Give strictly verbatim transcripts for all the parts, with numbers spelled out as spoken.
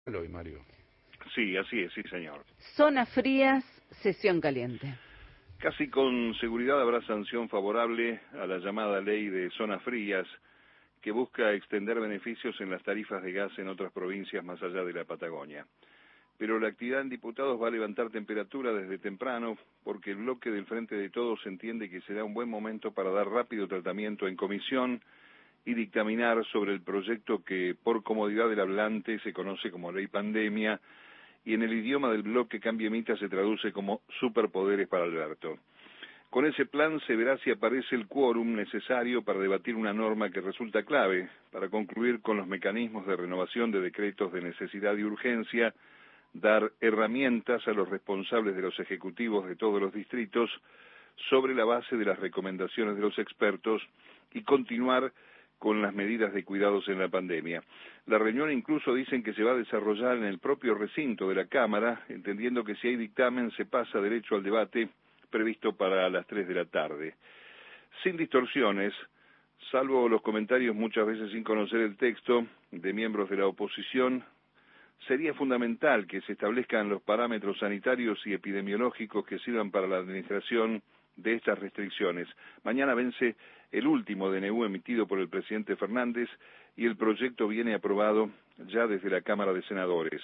Hoy, Mario. Sí, así es, sí, señor. Zonas frías, sesión caliente. Casi con seguridad habrá sanción favorable a la llamada ley de zonas frías, que busca extender beneficios en las tarifas de gas en otras provincias más allá de la Patagonia. Pero la actividad en diputados va a levantar temperatura desde temprano, porque el bloque del Frente de Todos entiende que será un buen momento para dar rápido tratamiento en comisión y dictaminar sobre el proyecto que, por comodidad del hablante, se conoce como Ley Pandemia, y en el idioma del bloque cambiemita se traduce como superpoderes para Alberto. Con ese plan se verá si aparece el quórum necesario para debatir una norma que resulta clave para concluir con los mecanismos de renovación de decretos de necesidad y urgencia, dar herramientas a los responsables de los ejecutivos de todos los distritos sobre la base de las recomendaciones de los expertos y continuar con las medidas de cuidados en la pandemia. La reunión incluso dicen que se va a desarrollar en el propio recinto de la Cámara, entendiendo que si hay dictamen se pasa derecho al debate previsto para las tres de la tarde. Sin distorsiones, salvo los comentarios muchas veces sin conocer el texto de miembros de la oposición, sería fundamental que se establezcan los parámetros sanitarios y epidemiológicos que sirvan para la administración de estas restricciones. Mañana vence el último D N U emitido por el presidente Fernández y el proyecto viene aprobado ya desde la Cámara de Senadores.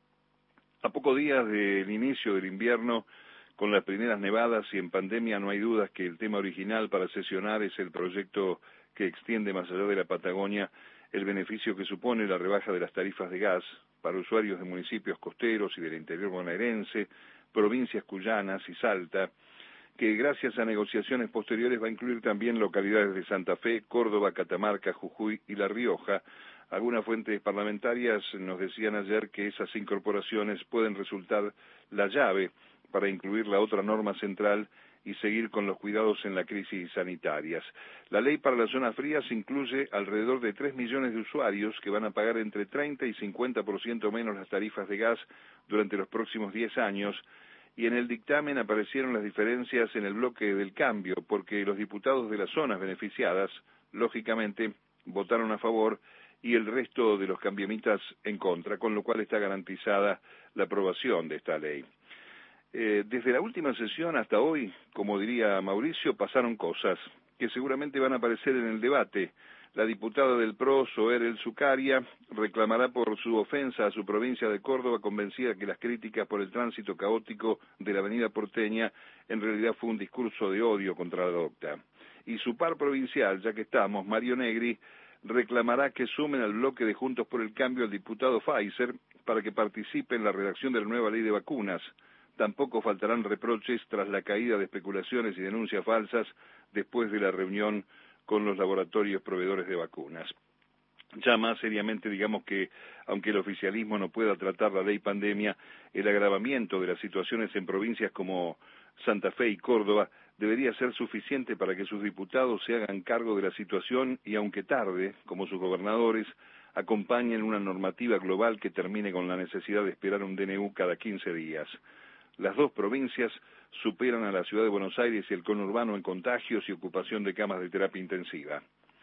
A pocos días del inicio del invierno, con las primeras nevadas y en pandemia, no hay dudas que el tema original para sesionar es el proyecto que extiende más allá de la Patagonia el beneficio que supone la rebaja de las tarifas de gas para usuarios de municipios costeros y del interior bonaerense, provincias cuyanas y Salta, que gracias a negociaciones posteriores va a incluir también localidades de Santa Fe, Córdoba, Catamarca, Jujuy y La Rioja. Algunas fuentes parlamentarias nos decían ayer que esas incorporaciones pueden resultar la llave para incluir la otra norma central y seguir con los cuidados en la crisis sanitarias. La ley para las zonas frías incluye alrededor de tres millones de usuarios que van a pagar entre treinta y cincuenta por ciento menos las tarifas de gas durante los próximos diez años, y en el dictamen aparecieron las diferencias en el bloque del cambio, porque los diputados de las zonas beneficiadas, lógicamente, votaron a favor y el resto de los cambiemitas en contra, con lo cual está garantizada la aprobación de esta ley. Eh, desde la última sesión hasta hoy, como diría Mauricio, pasaron cosas que seguramente van a aparecer en el debate. La diputada del P R O, Zoer El Zucaria, reclamará por su ofensa a su provincia de Córdoba, convencida que las críticas por el tránsito caótico de la avenida porteña en realidad fue un discurso de odio contra la docta. Y su par provincial, ya que estamos, Mario Negri, reclamará que sumen al bloque de Juntos por el Cambio al diputado Pfizer para que participe en la redacción de la nueva ley de vacunas. Tampoco faltarán reproches tras la caída de especulaciones y denuncias falsas después de la reunión con los laboratorios proveedores de vacunas. Ya más seriamente, digamos que, aunque el oficialismo no pueda tratar la ley pandemia, el agravamiento de las situaciones en provincias como Santa Fe y Córdoba debería ser suficiente para que sus diputados se hagan cargo de la situación y, aunque tarde, como sus gobernadores, acompañen una normativa global que termine con la necesidad de esperar un D N U cada quince días. Las dos provincias superan a la ciudad de Buenos Aires y el conurbano en contagios y ocupación de camas de terapia intensiva.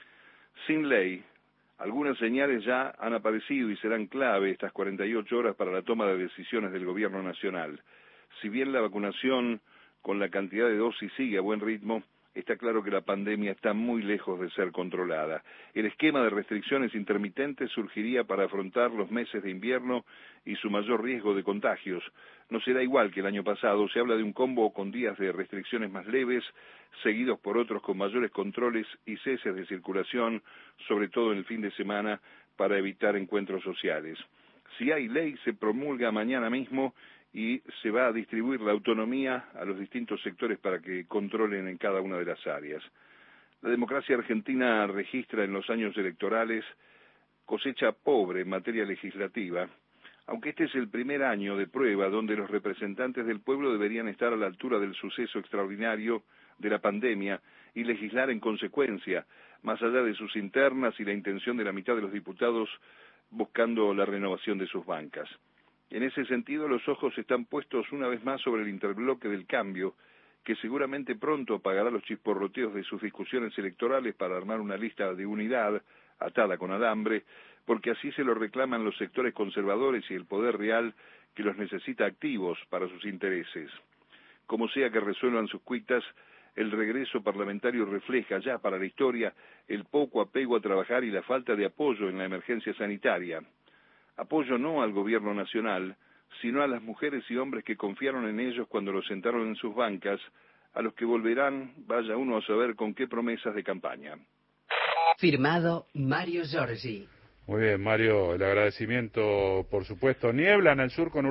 Sin ley, algunas señales ya han aparecido y serán clave estas cuarenta y ocho horas para la toma de decisiones del gobierno nacional. Si bien la vacunación con la cantidad de dosis sigue a buen ritmo, está claro que la pandemia está muy lejos de ser controlada. El esquema de restricciones intermitentes surgiría para afrontar los meses de invierno y su mayor riesgo de contagios. No será igual que el año pasado, se habla de un combo con días de restricciones más leves, seguidos por otros con mayores controles y ceses de circulación, sobre todo en el fin de semana, para evitar encuentros sociales. Si hay ley, se promulga mañana mismo y se va a distribuir la autonomía a los distintos sectores para que controlen en cada una de las áreas. La democracia argentina registra en los años electorales cosecha pobre en materia legislativa, aunque este es el primer año de prueba donde los representantes del pueblo deberían estar a la altura del suceso extraordinario de la pandemia y legislar en consecuencia, más allá de sus internas y la intención de la mitad de los diputados buscando la renovación de sus bancas. En ese sentido, los ojos están puestos una vez más sobre el interbloque del cambio, que seguramente pronto apagará los chisporroteos de sus discusiones electorales para armar una lista de unidad atada con alambre porque así se lo reclaman los sectores conservadores y el poder real que los necesita activos para sus intereses. Como sea que resuelvan sus cuitas, el regreso parlamentario refleja ya para la historia el poco apego a trabajar y la falta de apoyo en la emergencia sanitaria. Apoyo no al gobierno nacional, sino a las mujeres y hombres que confiaron en ellos cuando los sentaron en sus bancas, a los que volverán, vaya uno a saber con qué promesas de campaña. Firmado Mario Giorgi. Muy bien, Mario, el agradecimiento, por supuesto. Niebla en el sur con